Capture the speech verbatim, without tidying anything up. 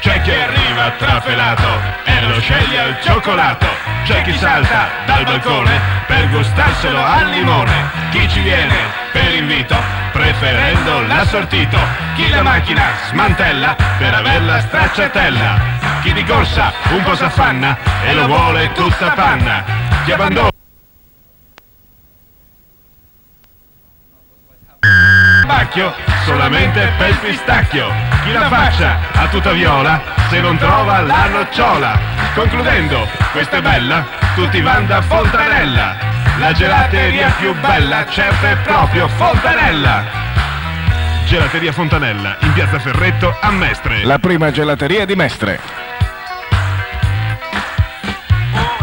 C'è chi arriva trafelato e lo sceglie al cioccolato. C'è chi salta dal balcone per gustarselo al limone. Chi ci viene per invito preferendo l'assortito. Chi la macchina smantella per averla stracciatella. Chi di corsa un po' s'affanna e lo vuole tutta panna. Chi abbandona solamente per pistacchio. Chi la faccia a tutta viola se non trova la nocciola. Concludendo, questa è bella, tutti van da Fontanella. La gelateria più bella, certo è proprio Fontanella. Gelateria Fontanella, in piazza Ferretto a Mestre. La prima gelateria di Mestre.